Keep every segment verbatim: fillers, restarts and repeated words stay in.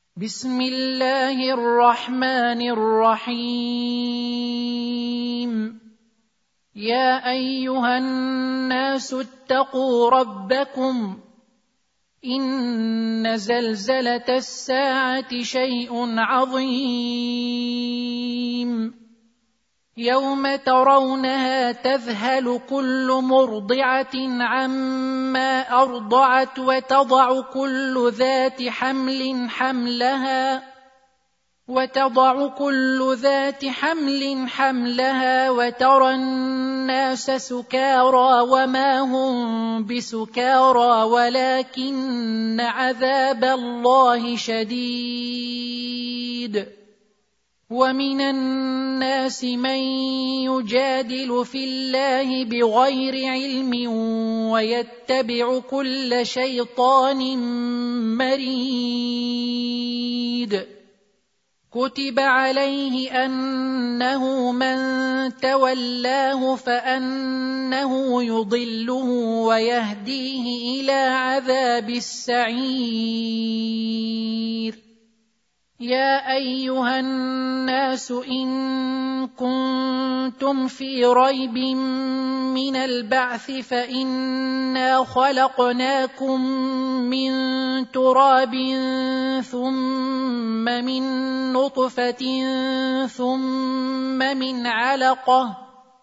بسم الله الرحمن الرحيم. يا أيها الناس اتقوا ربكم، إن زلزلة الساعة شيء عظيم، يوم ترونها تذهل كل مرضعة عما أرضعت وتضع كل ذات حمل حملها وتضع كل ذات حمل حملها وترى الناس سكارى وما هم بسكارى ولكن عذاب الله شديد. ومن الناس من يجادل في الله بغير علم ويتبع كل شيطان مريد. كتب عليه أنه من تولاه فأنه يضله ويهديه إلى عذاب السعير. يا أيها الناس إن كنتم في ريب من البعث فإنا خلقناكم من تراب ثم من نطفة ثم من علقة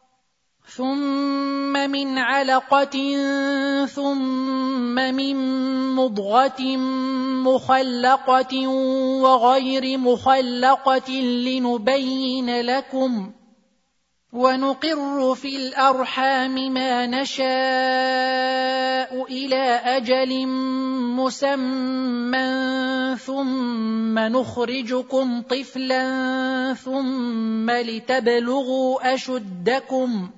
ثم من علقة ثم من مضغة مخلقة وغير مخلقة لنبين لكم، ونقر في الأرحام ما نشاء إلى أجل مسمى ثم نخرجكم طفلا ثم لتبلغوا أشدكم،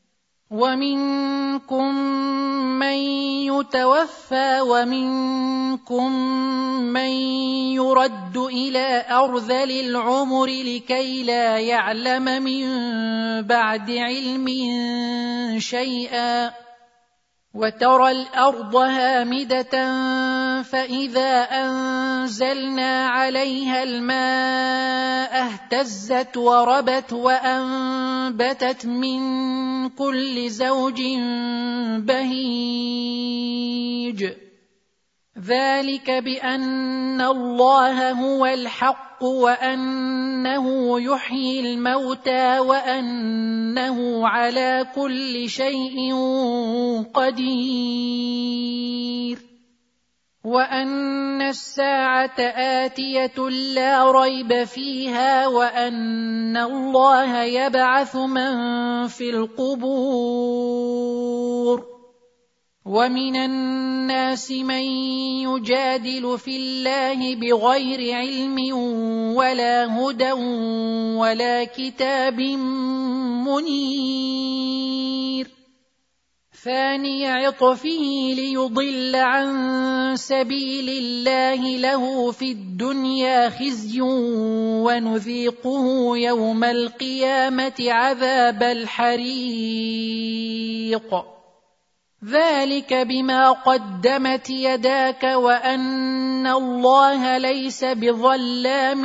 ومنكم من يتوفى ومنكم من يرد إلى أرذل العمر لكي لا يعلم من بعد علم شيئا. وترى الأرض هامدة فإذا أنزلنا عليها الماء اهتزت وربت وأنبتت من كل زوج بهيج. ذلك بأن الله هو الحق وأنه يحيي الموتى وأنه على كل شيء قدير، وأن الساعة آتية لا ريب فيها، وأن الله يبعث من في القبور. ومن الناس من يجادل في الله بغير علم ولا هدى ولا كتاب منير، ثاني عطفه ليضل عن سبيل الله له في الدنيا خزي ونذيقه يوم القيامة عذاب الحريق. ذلك بما قدمت يداك وأن الله ليس بظلام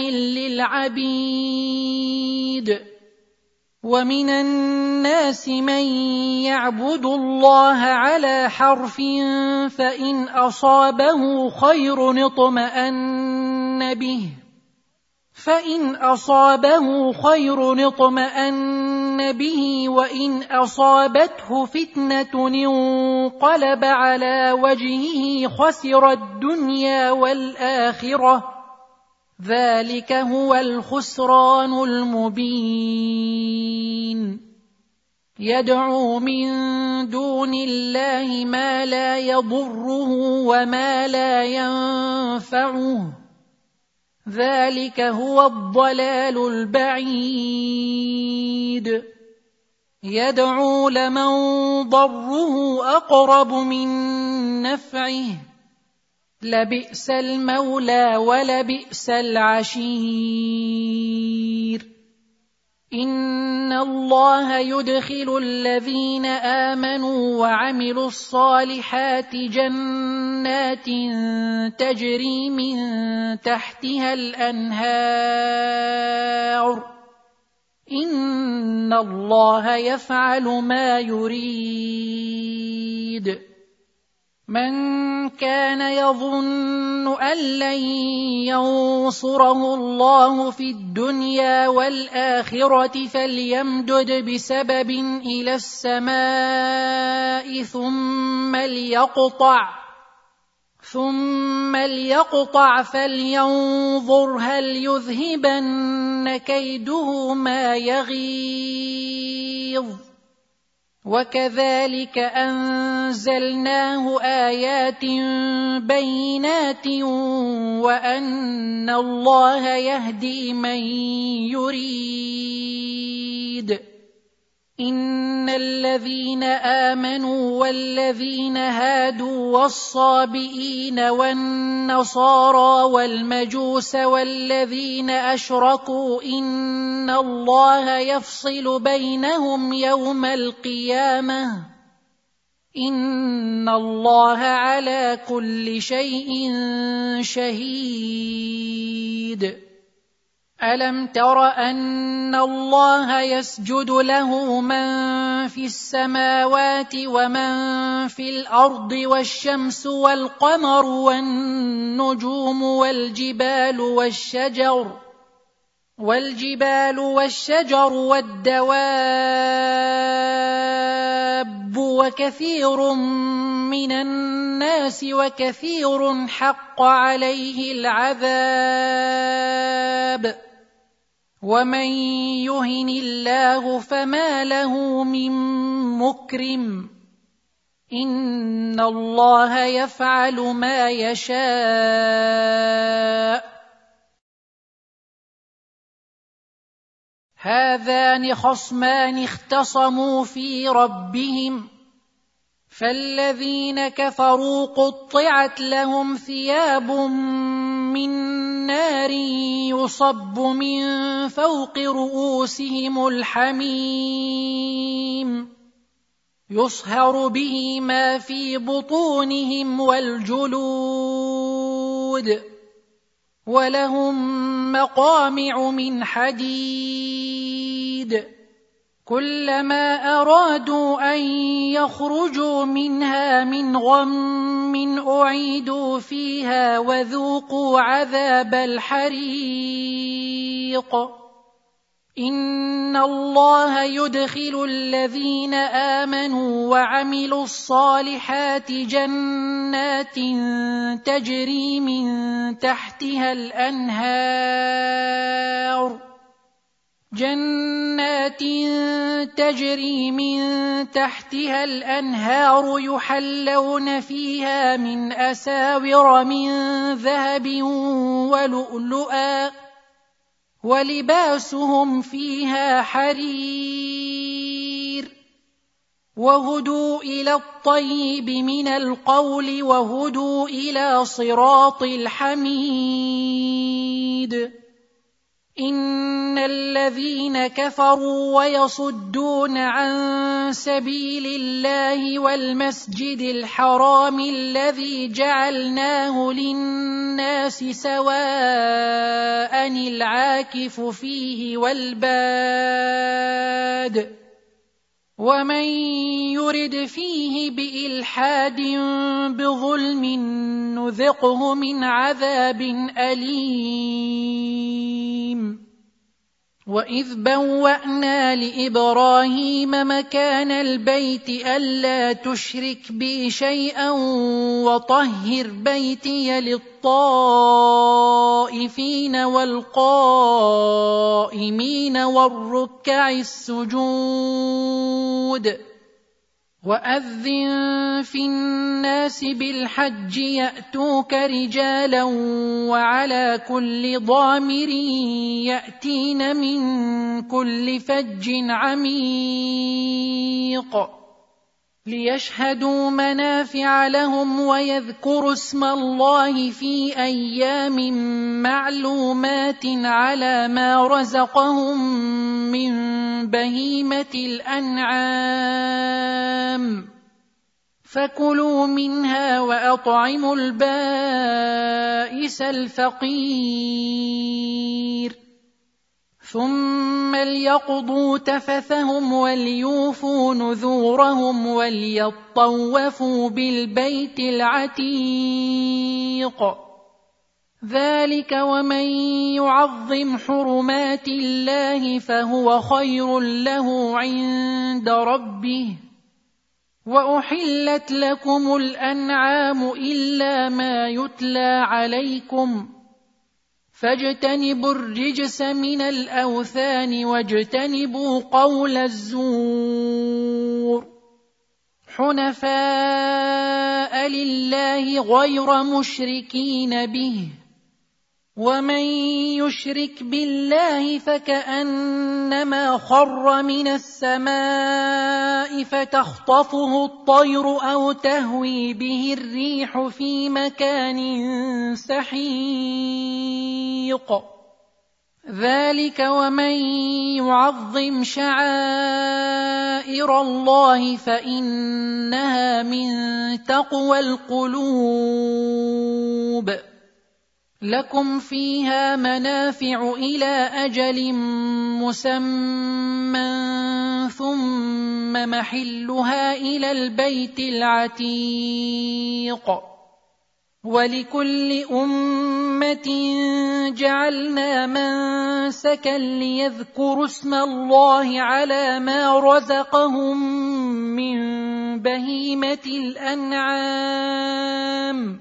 للعبيد. ومن الناس من يعبد الله على حرف فإن أصابه خير اطمأن به فإن أصابه خير اطمأن به وإن أصابته فتنة انقلب على وجهه خسر الدنيا والآخرة، ذلك هو الخسران المبين. يدعو من دون الله ما لا يضره وما لا ينفعه، ذلك هو الضلال البعيد. يدعو لمن ضره أقرب من نفعه، لبئس المولى ولبئس العشير. إن الله يدخل الذين آمنوا وعملوا الصالحات جنات تجري من تحتها الأنهار إن الله يفعل ما يريد من كان يظن أن لن ينصره الله في الدنيا والآخرة فليمدد بسبب إلى السماء ثم ليقطع ثم ليقطع فلينظر هل يذهبن كيده ما يغيظ وكذلك أنزلناه آيات بينات وأن الله يهدي من يريد إن الذين آمنوا والذين هادوا والصابئين والنصارى والمجوس والذين أشركوا إن الله يفصل بينهم يوم القيامة إن الله على كل شيء شهيد ألم تر أن الله يسجد له من في السماوات ومن في الأرض والشمس والقمر والنجوم والجبال والشجر والجبال والشجر والدواب وكثير من الناس وكثير حق عليه العذاب ومن يهن الله فما له من مكرم إن الله يفعل ما يشاء هذان خصمان اختصموا في ربهم فالذين كفروا قطعت لهم ثياب من نار يصب من فوق رؤوسهم الحميم يصهر به ما في بطونهم والجلود ولهم مقامع من حديد كلما أرادوا أن يخرجوا منها من غم أعيدوا فيها وذوقوا عذاب الحريق إن الله يدخل الذين آمنوا وعملوا الصالحات جنات تجري من تحتها الأنهار جنات تجري من تحتها الأنهار يحلون فيها من أساور من ذهب ولؤلؤا ولباسهم فيها حرير وهدوا إلى الطيب من القول وهدوا إلى صراط الحميد إن الذين كفروا ويصدون عن سبيل الله والمسجد الحرام الذي جعلناه للناس سواء العاكف فيه والباد ومن يرد فيه بإلحاد بظلم نذقه من عذاب أليم وإذ بوأنا لإبراهيم مكان البيت ألا تشرك بي شيئا وطهر بيتي للطائفين والقائمين والركع السجود وأذن في الناس بالحج يأتوك رجالا وعلى كل ضامر يأتين من كل فج عميق ليشهدوا منافع لهم ويذكروا اسم الله في أيام معلومات على ما رزقهم من بهيمة الأنعام فكلوا منها وأطعموا البائس الفقير ثم ليقضوا تفثهم وليوفوا نذورهم وليطوفوا بالبيت العتيق ذلك ومن يعظم حرمات الله فهو خير له عند ربه وأحلت لكم الأنعام إلا ما يتلى عليكم فاجتنبوا الرجس من الأوثان واجتنبوا قول الزور حنفاء لله غير مشركين به ومن يشرك بالله فكأنما خر من السماء فتخطفه الطير أو تهوي به الريح في مكان سحيق ذلك ومن يعظم شعائر الله فإنها من تقوى القلوب لكم فيها منافع إلى أجل مسمى ثم محلها إلى البيت العتيق ولكل أمة جعلنا منسكا ليذكروا اسم الله على ما رزقهم من بهيمة الأنعام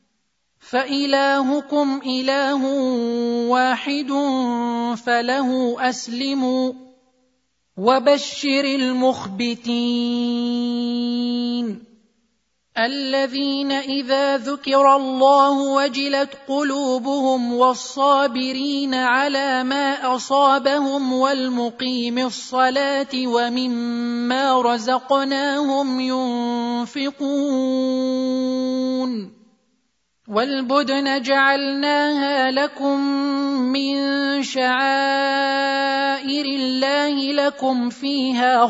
فإلهكم إله واحد فله أسلموا وبشر المخبتين الذين إذا ذكر الله وجلت قلوبهم والصابرين على ما أصابهم والمقيم الصلاة ومما رزقناهم ينفقون والبدن جعلناها لكم من شعائر الله لكم فيها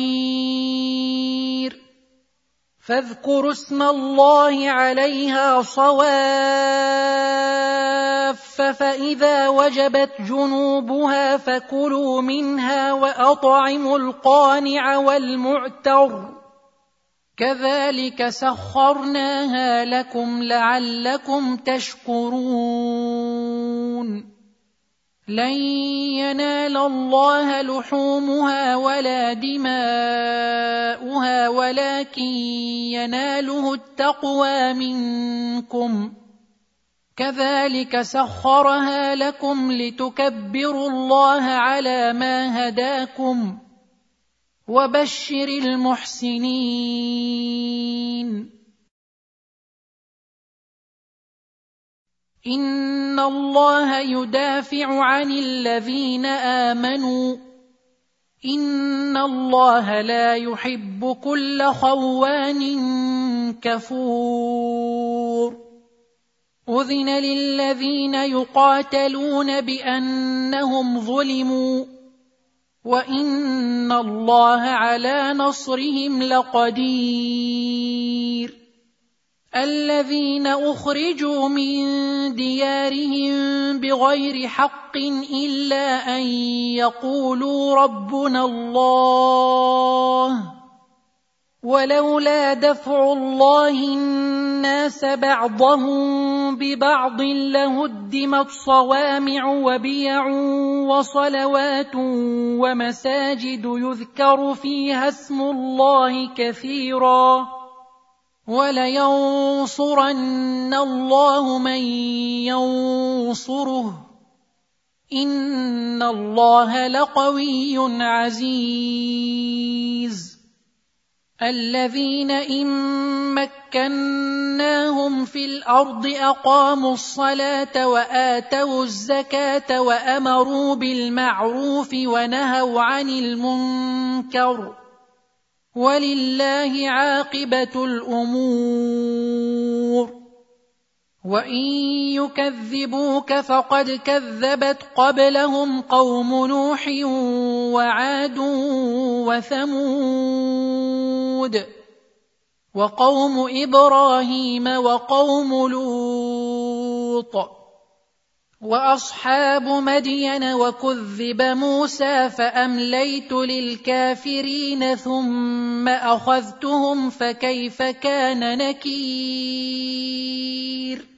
خير فاذكروا اسم الله عليها صواف فإذا وجبت جنوبها فكلوا منها وأطعموا القانع والمعتر كذلك سخرناها لكم لعلكم تشكرون لن ينال الله لحومها ولا دماؤها ولكن يناله التقوى منكم كذلك سخرها لكم لتكبروا الله على ما هداكم وبشر المحسنين إن الله يدافع عن الذين آمنوا إن الله لا يحب كل خوان كفور أذن للذين يقاتلون بأنهم ظلموا وإن الله على نصرهم لقدير الذين أخرجوا من ديارهم بغير حق إلا أن يقولوا ربنا الله ولولا دفع الله الناس بعضهم ببعض لهدمت صوامع وبيع وصلوات ومساجد يذكر فيها اسم الله كثيرا ولينصرن الله من ينصره إن الله لقوي عزيز الذين إن مكناهم في الأرض أقاموا الصلاة وآتوا الزكاة وأمروا بالمعروف ونهوا عن المنكر ولله عاقبة الأمور وإن يكذبوك فقد كذبت قبلهم قوم نوح وعاد وثمود وقوم إبراهيم وقوم لوط وأصحاب مدين وكذب موسى فأمليت للكافرين ثم أخذتهم فكيف كان نكير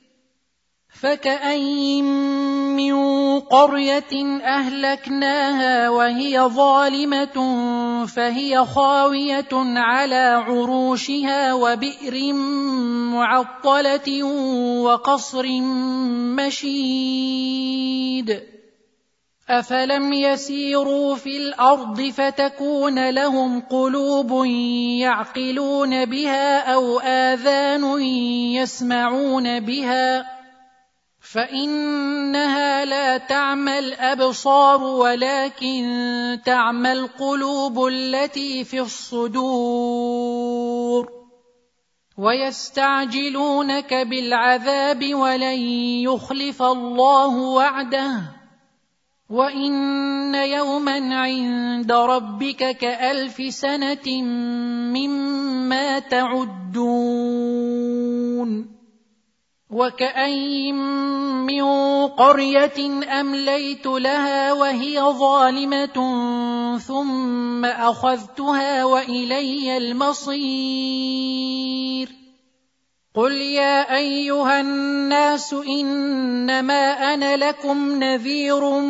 فكأين من قرية أهلكناها وهي ظالمة فهي خاوية على عروشها وبئر معطلة وقصر مشيد أفلم يسيروا في الأرض فتكون لهم قلوب يعقلون بها أو آذان يسمعون بها فإنها لا تعمى الأبصار ولكن تعمى القلوب التي في الصدور ويستعجلونك بالعذاب ولن يخلف الله وعده وإن يوما عند ربك كألف سنة مما تعدون وكأين من قرية أمليت لها وهي ظالمة ثم أخذتها وإلي المصير قل يا أيها الناس إنما أنا لكم نذير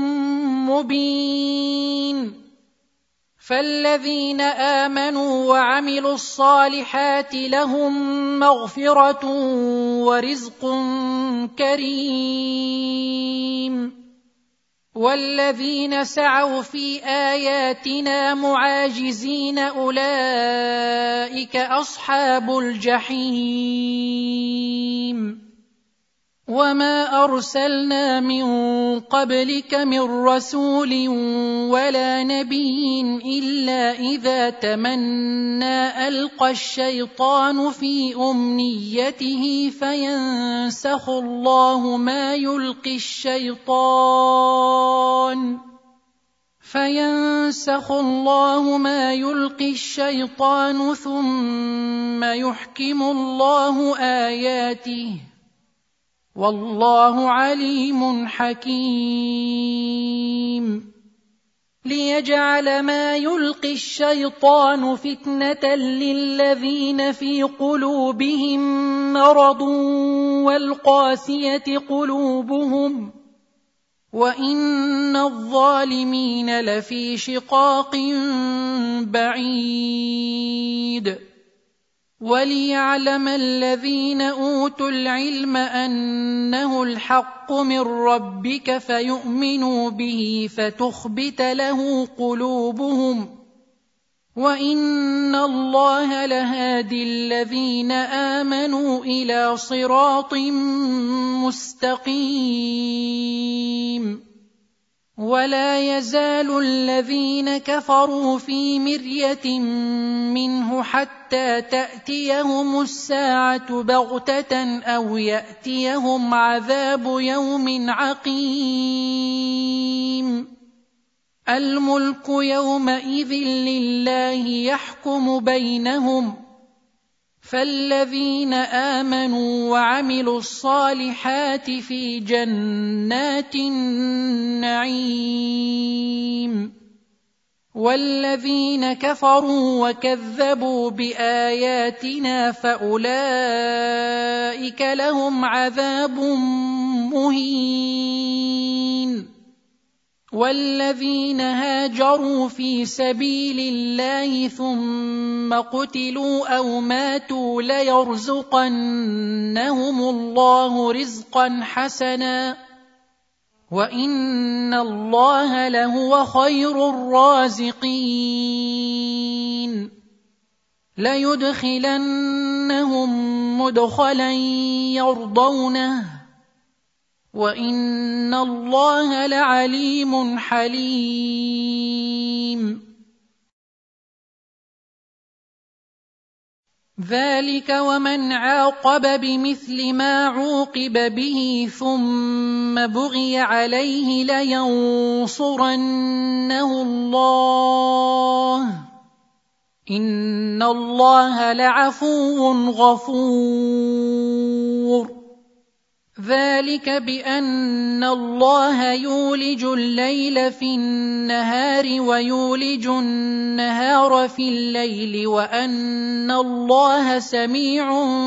مبين فالذين آمنوا وعملوا الصالحات لهم مغفرة ورزق كريم والذين سعوا في آياتنا معاجزين أولئك أصحاب الجحيم وما أرسلنا من قبلك من رسول ولا نبي إلا إذا تمنى ألقى الشيطان في أمنيته فينسخ الله ما يلقي الشيطان فينسخ الله ما يلقي الشيطان ثم يحكم الله آياته والله عليم حكيم ليجعل ما يلقي الشيطان فتنة للذين في قلوبهم مرض والقاسية قلوبهم وإن الظالمين لفي شقاق بعيد وليعلم الذين أوتوا العلم أنه الحق من ربك فيؤمنوا به فتخبت له قلوبهم وإن الله لهادي الذين آمنوا إلى صراط مستقيم ولا يزال الذين كفروا في مرية منه حتى تأتيهم الساعة بغتة أو يأتيهم عذاب يوم عقيم الملك يومئذ لله يحكم بينهم فالذين آمنوا وعملوا الصالحات في جنات النعيم والذين كفروا وكذبوا بآياتنا فأولئك لهم عذاب مهين والذين هاجروا في سبيل الله ثم قتلوا أو ماتوا ليرزقنهم الله رزقا حسنا وإن الله لهو خير الرازقين ليدخلنهم مدخلا يرضونه وإن الله لعليم حليم ذلك ومن عاقب بمثل ما عوقب به ثم بغي عليه لينصرنه الله إن الله لعفو غفور. ذلك بأن الله يولج الليل في النهار ويولج النهار في الليل وأن الله سميع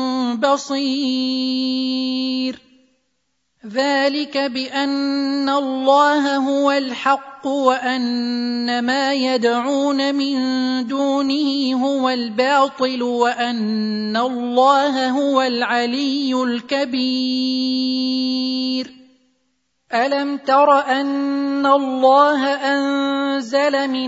بصير. ذلك بأن الله هو الحق وأن ما يدعون من دونه هو الباطل وأن الله هو العلي الكبير. ألم تر أن الله أنزل من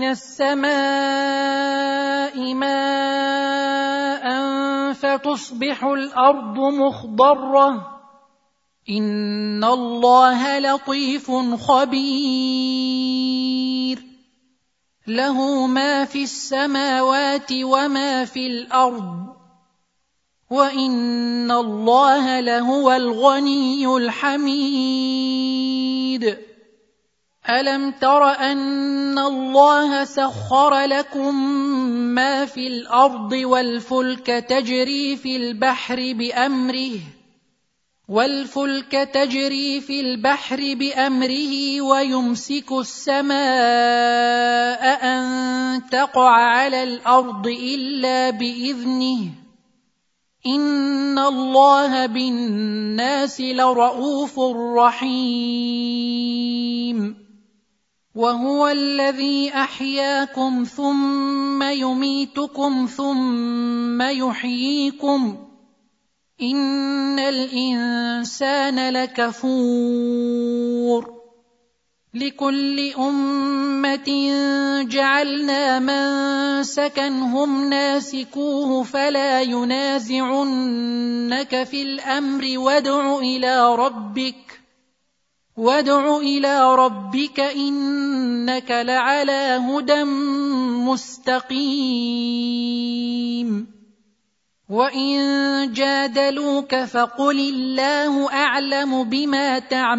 السماء ماء فتصبح الأرض مخضرة إن الله لطيف خبير. له ما في السماوات وما في الأرض وإن الله لهو الغني الحميد. ألم تر أن الله سخر لكم ما في الأرض والفلك تجري في البحر بأمره والفلك تجري في البحر بأمره ويمسك السماء أن تقع على الأرض إلا بإذنه إن الله بالناس لرءوف رحيم. وهو الذي أحياكم ثم يميتكم ثم يحييكم إن الإنسان لكفور. لكل أمة جعلنا منسكا هم ناسكوه فلا ينازعنك في الأمر وادع إلى ربك وادع إلى ربك إنك لعلى هدى مستقيم. وإن جادلوك فقل الله أعلم بما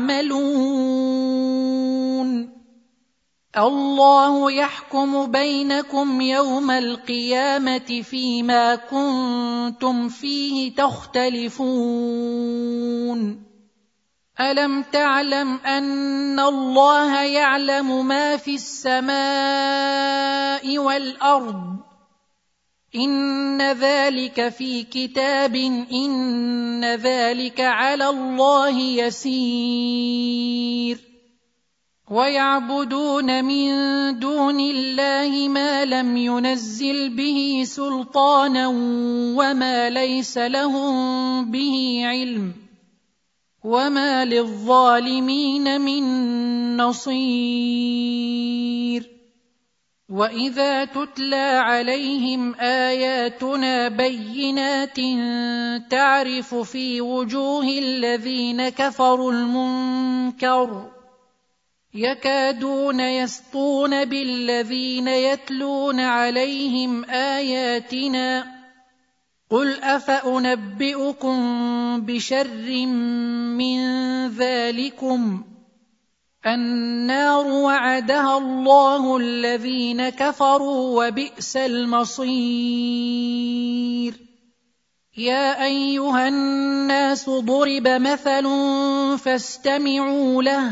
تعملون الله يحكم بينكم يوم القيامة فيما كنتم فيه تختلفون. ألم تعلم أن الله يعلم ما في السماء والأرض إن ذلك في كتاب إن ذلك على الله يسير. ويعبدون من دون الله ما لم ينزل به سلطانا وما ليس لهم به علم وما للظالمين من نصير. وإذا تتلى عليهم آياتنا بينات تعرف في وجوه الذين كفروا المنكر يكادون يسطون بالذين يتلون عليهم آياتنا قل أفأنبئكم بشر من ذلكم النار وعدها الله الذين كفروا وبئس المصير. يا أيها الناس ضرب مثل فاستمعوا له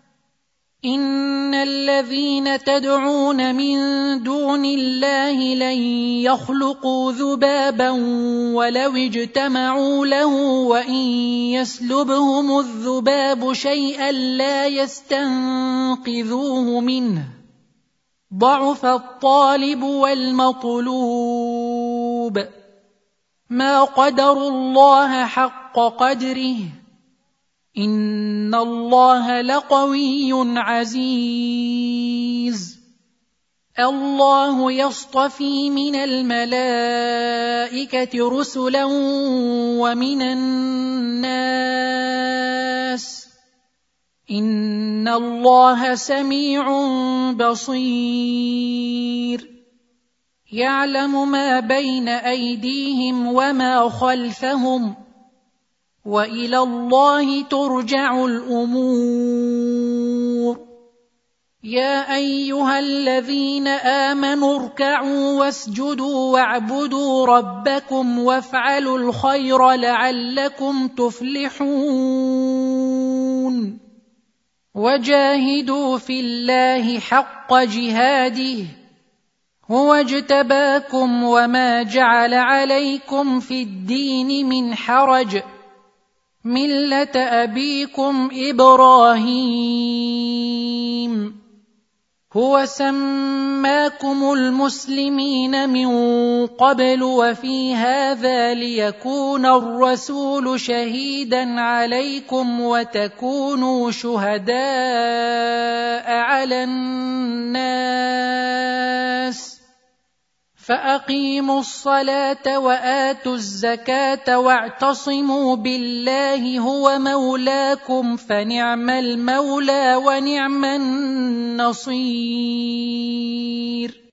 إن الذين تدعون من دون الله لن يخلقوا ذبابا ولو اجتمعوا له وإن يسلبهم الذباب شيئا لا يستنقذوه منه ضعف الطالب والمطلوب ما قدروا الله حق قدره إن الله لقوي عزيز. الله يصطفي من الملائكة رسلا ومن الناس إن الله سميع بصير. يعلم ما بين أيديهم وما خلفهم وإلى الله ترجع الأمور. يا أيها الذين آمنوا اركعوا واسجدوا واعبدوا ربكم وافعلوا الخير لعلكم تفلحون. وجاهدوا في الله حق جهاده هو اجتباكم وما جعل عليكم في الدين من حرج ملة أبيكم إبراهيم هو سماكم المسلمين من قبل وفي هذا ليكون الرسول شهيدا عليكم وتكونوا شهداء على الناس فأقيموا الصلاة وآتوا الزكاة واعتصموا بالله هو مولاكم فنعم المولى ونعم النصير.